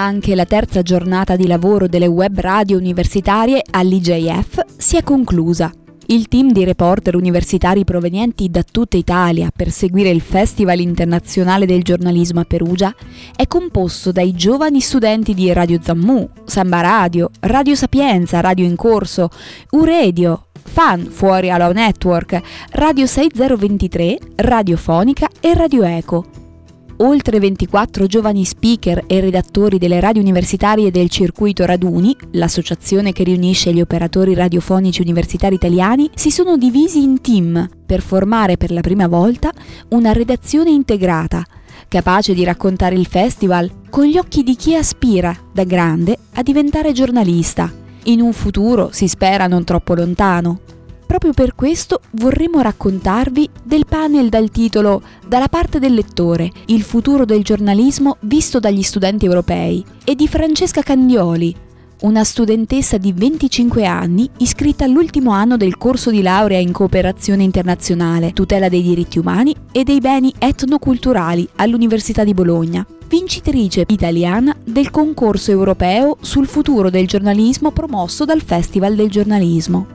Anche la terza giornata di lavoro delle web radio universitarie all'IJF si è conclusa. Il team di reporter universitari provenienti da tutta Italia per seguire il Festival Internazionale del Giornalismo a Perugia è composto dai giovani studenti di Radio Zammu, Samba Radio, Radio Sapienza, Radio in Corso, U-Radio, Fan, Fuori Alo Network, Radio 6023, Radiofonica e Radio Eco. Oltre 24 giovani speaker e redattori delle radio universitarie del Circuito Raduni, l'associazione che riunisce gli operatori radiofonici universitari italiani, si sono divisi in team per formare per la prima volta una redazione integrata, capace di raccontare il festival con gli occhi di chi aspira da grande a diventare giornalista, in un futuro, si spera, non troppo lontano. Proprio per questo vorremmo raccontarvi del panel dal titolo Dalla parte del lettore, il futuro del giornalismo visto dagli studenti europei e di Francesca Candioli, una studentessa di 25 anni iscritta all'ultimo anno del corso di laurea in cooperazione internazionale, tutela dei diritti umani e dei beni etnoculturali all'Università di Bologna, vincitrice italiana del concorso europeo sul futuro del giornalismo promosso dal Festival del Giornalismo.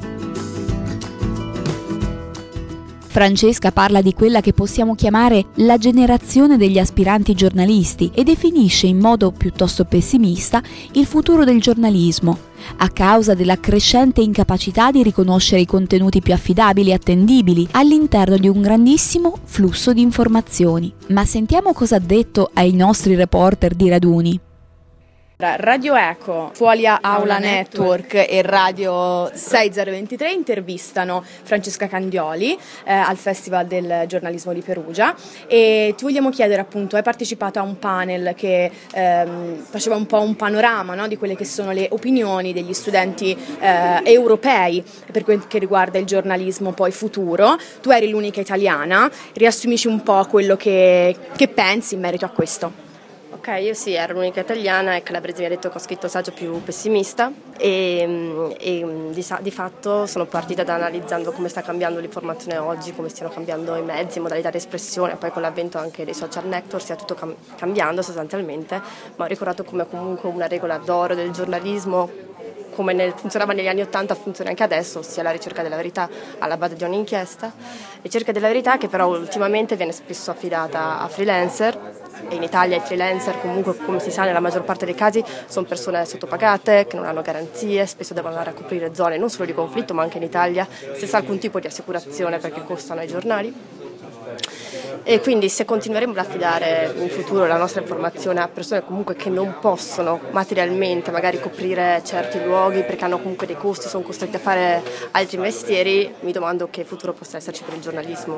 Francesca parla di quella che possiamo chiamare la generazione degli aspiranti giornalisti e definisce in modo piuttosto pessimista il futuro del giornalismo, a causa della crescente incapacità di riconoscere i contenuti più affidabili e attendibili all'interno di un grandissimo flusso di informazioni. Ma sentiamo cosa ha detto ai nostri reporter di Raduni. Radio Eco, Fuori Aula Network e Radio 6023 intervistano Francesca Candioli al Festival del Giornalismo di Perugia e ti vogliamo chiedere, appunto, hai partecipato a un panel che faceva un po' un panorama, no, di quelle che sono le opinioni degli studenti europei per quel che riguarda il giornalismo poi futuro. Tu eri l'unica italiana, riassumici un po' quello che pensi in merito a questo. Ok, io sì, ero l'unica italiana e Calabresi mi ha detto che ho scritto il saggio più pessimista e di fatto sono partita da analizzando come sta cambiando l'informazione oggi, come stiano cambiando i mezzi, modalità di espressione, poi con l'avvento anche dei social network stia tutto cambiando sostanzialmente, ma ho ricordato come comunque una regola d'oro del giornalismo, come funzionava negli anni '80 funziona anche adesso, ossia la ricerca della verità alla base di ogni inchiesta, ricerca della verità che però ultimamente viene spesso affidata a freelancer. E in Italia i freelancer comunque, come si sa, nella maggior parte dei casi sono persone sottopagate che non hanno garanzie, spesso devono andare a coprire zone non solo di conflitto ma anche in Italia senza alcun tipo di assicurazione perché costano ai giornali. E quindi se continueremo ad affidare in futuro la nostra informazione a persone comunque che non possono materialmente magari coprire certi luoghi perché hanno comunque dei costi, sono costretti a fare altri mestieri, mi domando che futuro possa esserci per il giornalismo.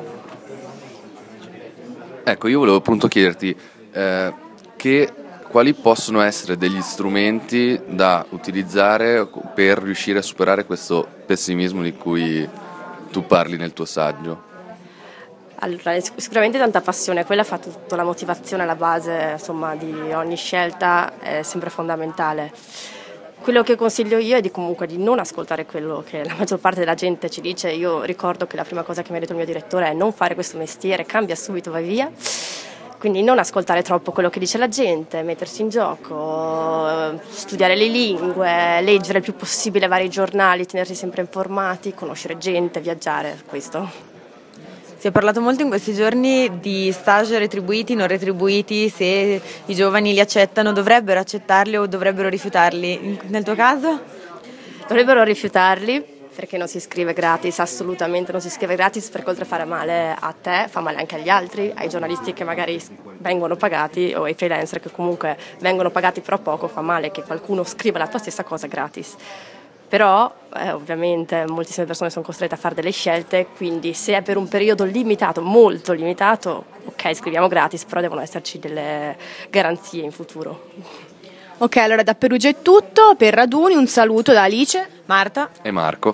Ecco, io volevo appunto chiederti quali possono essere degli strumenti da utilizzare per riuscire a superare questo pessimismo di cui tu parli nel tuo saggio. Allora, sicuramente tanta passione, quella fa tutta la motivazione alla base, insomma, di ogni scelta, è sempre fondamentale. Quello che consiglio io è comunque di non ascoltare quello che la maggior parte della gente ci dice. Io ricordo che la prima cosa che mi ha detto il mio direttore è non fare questo mestiere, cambia subito, vai via. Quindi non ascoltare troppo quello che dice la gente, mettersi in gioco, studiare le lingue, leggere il più possibile vari giornali, tenersi sempre informati, conoscere gente, viaggiare, questo. Si è parlato molto in questi giorni di stage retribuiti, non retribuiti, se i giovani li accettano, dovrebbero accettarli o dovrebbero rifiutarli. Nel tuo caso? Dovrebbero rifiutarli perché non si scrive gratis, assolutamente non si scrive gratis, perché oltre a fare male a te fa male anche agli altri, ai giornalisti che magari vengono pagati o ai freelancer che comunque vengono pagati però poco, fa male che qualcuno scriva la tua stessa cosa gratis. Però ovviamente moltissime persone sono costrette a fare delle scelte, quindi se è per un periodo limitato, molto limitato, ok, scriviamo gratis, però devono esserci delle garanzie in futuro. Ok, allora da Perugia è tutto, per Raduni un saluto da Alice, Marta e Marco.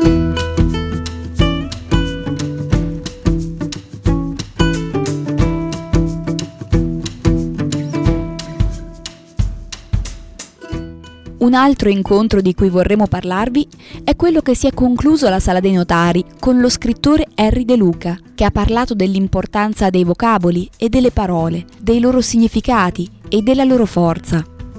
Un altro incontro di cui vorremmo parlarvi è quello che si è concluso alla Sala dei Notari con lo scrittore Henry De Luca, che ha parlato dell'importanza dei vocaboli e delle parole, dei loro significati e della loro forza.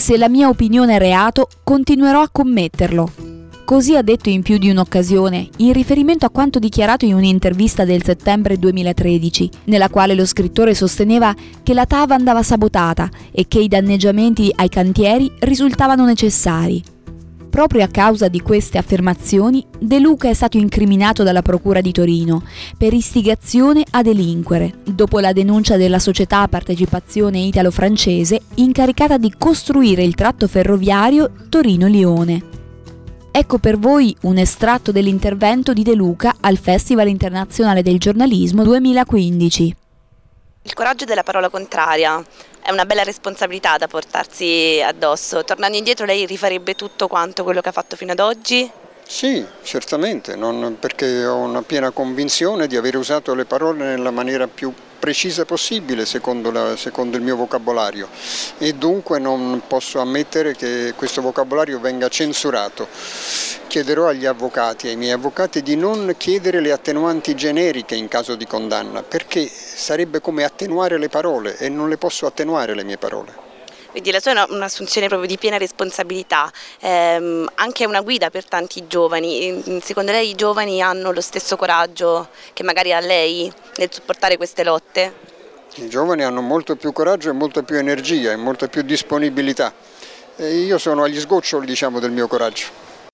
Se la mia opinione è reato, continuerò a commetterlo. Così ha detto in più di un'occasione, in riferimento a quanto dichiarato in un'intervista del settembre 2013, nella quale lo scrittore sosteneva che la TAV andava sabotata e che i danneggiamenti ai cantieri risultavano necessari. Proprio a causa di queste affermazioni, De Luca è stato incriminato dalla Procura di Torino per istigazione a delinquere, dopo la denuncia della società a partecipazione italo-francese incaricata di costruire il tratto ferroviario Torino-Lione. Ecco per voi un estratto dell'intervento di De Luca al Festival Internazionale del Giornalismo 2015. Il coraggio della parola contraria è una bella responsabilità da portarsi addosso. Tornando indietro, lei rifarebbe tutto quanto quello che ha fatto fino ad oggi? Sì, certamente, perché ho una piena convinzione di aver usato le parole nella maniera più precisa possibile secondo il mio vocabolario, e dunque non posso ammettere che questo vocabolario venga censurato. Chiederò agli avvocati, ai miei avvocati, di non chiedere le attenuanti generiche in caso di condanna, perché sarebbe come attenuare le parole e non le posso attenuare le mie parole. Quindi la sua è un'assunzione proprio di piena responsabilità, anche una guida per tanti giovani. Secondo lei i giovani hanno lo stesso coraggio che magari ha lei nel supportare queste lotte? I giovani hanno molto più coraggio e molta più energia e molta più disponibilità. E io sono agli sgoccioli, diciamo, del mio coraggio.